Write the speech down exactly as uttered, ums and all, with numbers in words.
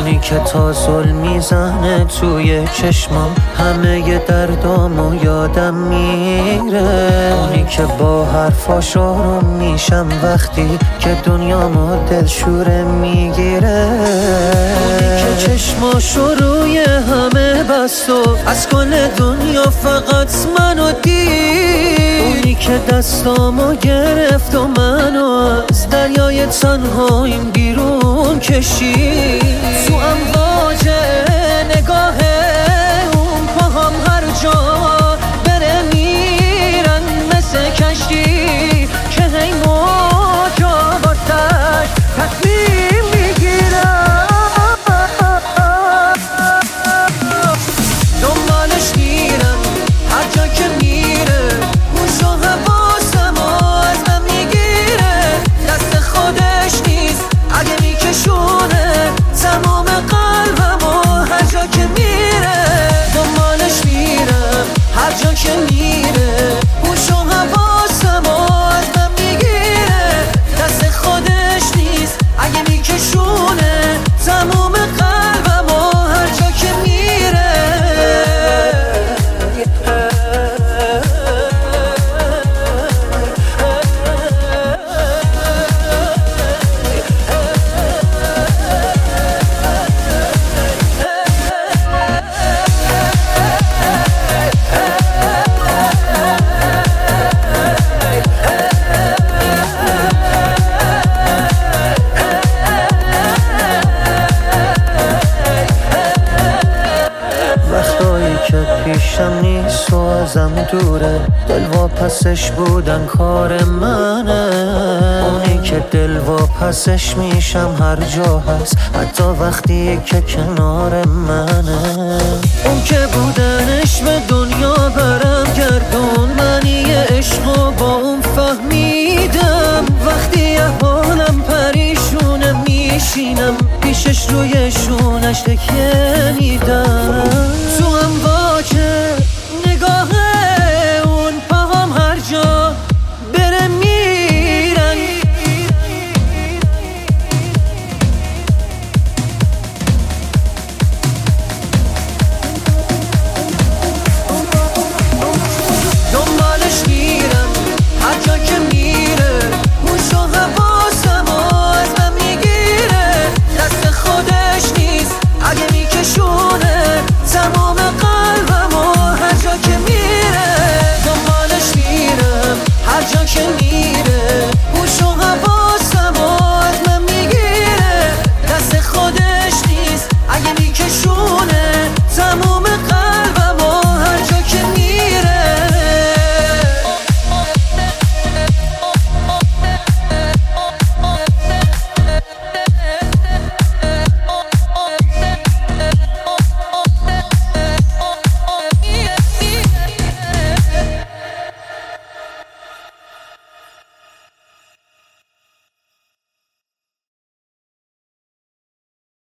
اونی که تا ظلم میزنه توی چشمام، همه ی دردامو یادم میره. اونی که با حرفاش آروم میشم وقتی که دنیامو دلشوره میگیره. اونی که چشماشو روی همه بست و از کل دنیا فقط منو دید. اونی که دستامو گرفت و منو از دریای تنهاییم بیرون کشید. تو امواج نگاه اون پاهم هر جا بره میرن مثل کشتی که هی موجا واسش تصمیم میگیرن. دنبالش میرم هر جا که میره، هوش و حواسم از من میگیره. دست خودش نیست اگه میکشونه تمام قلبمو هر جا که میره. دنبالش میرم هر جا که میره، هوش و حواسم از من میگیره. دست خودش نیست اگه میکشونه تمام قلبمو هر جا که میره. که پیشم نیست و ازم دوره، دل واپسش بودن کار منه. اونی که دل واپسش میشم هر جا هست، حتی وقتی که کنار منه. اون که بودنش به دنیا برم گردون، منی عشقو با اون فهمیدم. وقتی احوالم پریشونه میشینم پیشش روی شونش تکیه میدم. تو امواج نگاه اون پاهم هر جا بره میرن. دنبالش میرم هر جا که میره، هوش و حواسم از من میگیره. دست خودش نیست اگه میکشونه تمام قلبمو هر جا که میره. دنبالش میرم هر جا که میره،